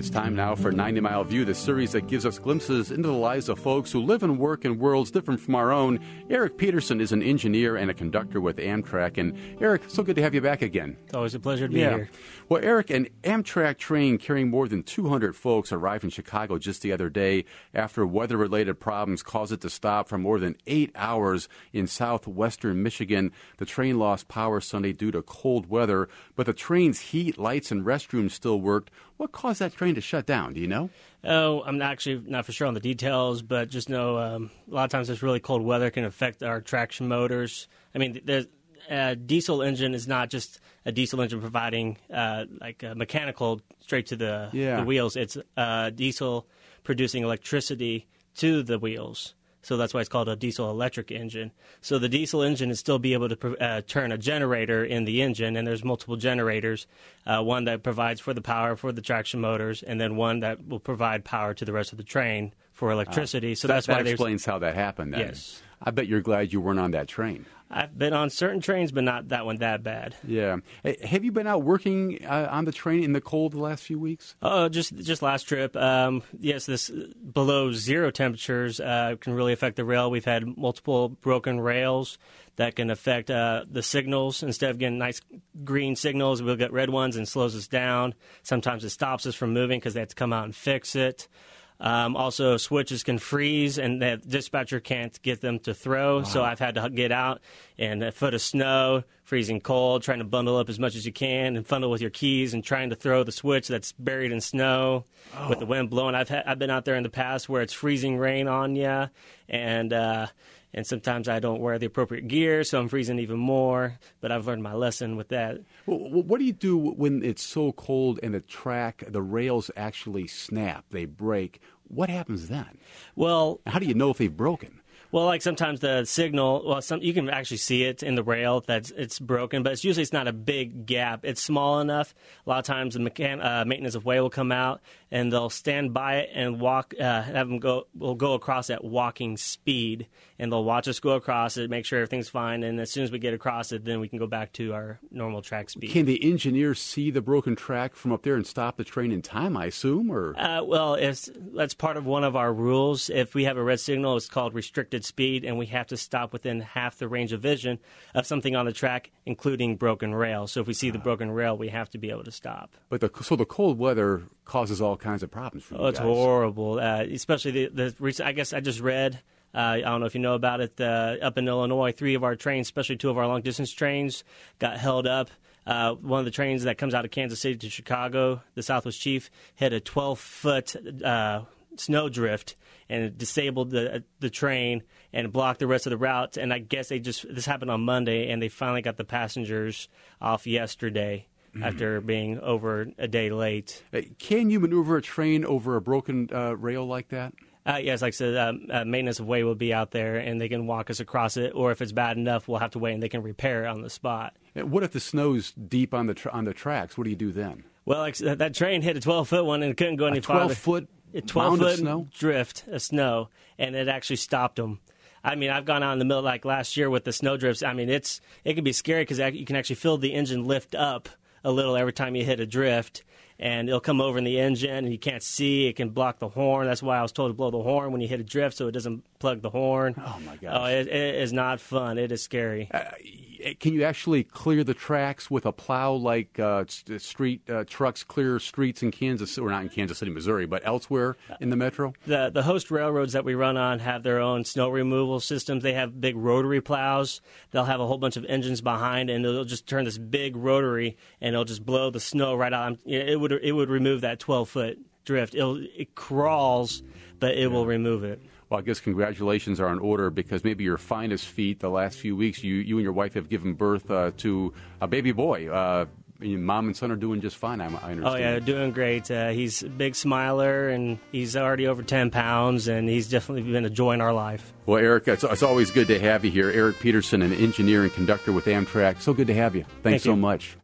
It's time now for 90 Mile View, the series that gives us glimpses into the lives of folks who live and work in worlds different from our own. Eric Peterson is an engineer and a conductor with Amtrak. And Eric, so good to have you back again. It's always a pleasure to be here. Well, Eric, an Amtrak train carrying more than 200 folks arrived in Chicago just the other day after weather-related problems caused it to stop for more than 8 hours in southwestern Michigan. The train lost power Sunday due to cold weather, but the train's heat, lights, and restrooms still worked. What caused that train to shut down? Do you know? Oh, I'm actually not for sure on the details, but just know a lot of times this really cold weather can affect our traction motors. I mean, a diesel engine is not just a diesel engine providing like a mechanical straight to the wheels. It's diesel producing electricity to the wheels. So that's why it's called a diesel electric engine. So the diesel engine is still be able to turn a generator in the engine, and there's multiple generators, one that provides for the power for the traction motors, and then one that will provide power to the rest of the train for electricity. So that's why that explains how that happened then. Yes. I bet you're glad you weren't on that train. I've been on certain trains, but not that one that bad. Yeah. Hey, have you been out working on the train in the cold the last few weeks? Oh, just last trip. Yes, this below zero temperatures can really affect the rail. We've had multiple broken rails that can affect the signals. Instead of getting nice green signals, we'll get red ones and slows us down. Sometimes it stops us from moving because they have to come out and fix it. Also, switches can freeze, and the dispatcher can't get them to throw. Wow. So I've had to get out and a foot of snow, freezing cold, trying to bundle up as much as you can and funnel with your keys and trying to throw the switch that's buried in snow with the wind blowing. I've been out there in the past where it's freezing rain on you, and sometimes I don't wear the appropriate gear, so I'm freezing even more. But I've learned my lesson with that. Well, what do you do when it's so cold and the rails actually snap, they break? What happens then? Well, how do you know if they've broken? Well, like sometimes the signal, you can actually see it in the rail that it's broken, but it's not a big gap. It's small enough. A lot of times the maintenance of way will come out, and they'll stand by it and walk, we'll go across at walking speed, and they'll watch us go across it, make sure everything's fine, and as soon as we get across it, then we can go back to our normal track speed. Can the engineers see the broken track from up there and stop the train in time, I assume? Or Well, that's part of one of our rules. If we have a red signal, it's called restricted speed, and we have to stop within half the range of vision of something on the track, including broken rail. So if we see the broken rail, we have to be able to stop. But so the cold weather causes all kinds of problems for you guys. It's horrible, especially the recent. I guess I just read. I don't know if you know about it. Up in Illinois, 3 of our trains, especially 2 of our long-distance trains, got held up. One of the trains that comes out of Kansas City to Chicago, the Southwest Chief, hit a 12-foot snowdrift, and it disabled the train and blocked the rest of the route. And I guess this happened on Monday, and they finally got the passengers off yesterday after being over a day late. Can you maneuver a train over a broken rail like that? Yes, like I said, maintenance of way will be out there, and they can walk us across it. Or if it's bad enough, we'll have to wait, and they can repair it on the spot. What if the snow's deep on the tracks? What do you do then? Well, like that train hit a 12-foot one, and it couldn't go any farther. 12-foot mound of snow? Drift of snow, and it actually stopped them. I mean, I've gone out in the middle, like last year with the snow drifts. I mean, it can be scary because you can actually feel the engine lift up a little every time you hit a drift, and it'll come over in the engine, and you can't see. It can block the horn. That's why I was told to blow the horn when you hit a drift so it doesn't plug the horn. Oh, my gosh. Oh, it is not fun. It is scary. Can you actually clear the tracks with a plow like street trucks clear streets in Kansas, or not in Kansas City, Missouri, but elsewhere in the metro? The host railroads that we run on have their own snow removal systems. They have big rotary plows. They'll have a whole bunch of engines behind, and it'll just turn this big rotary, and it'll just blow the snow right out. It would remove that 12-foot drift. It crawls, but it will remove it. Well, I guess congratulations are in order because maybe your finest feat the last few weeks, you and your wife have given birth to a baby boy. Your mom and son are doing just fine, I understand. Oh, yeah, they're doing great. He's a big smiler, and he's already over 10 pounds, and he's definitely been a joy in our life. Well, Eric, it's always good to have you here. Eric Peterson, an engineer and conductor with Amtrak. So good to have you. Thanks so much.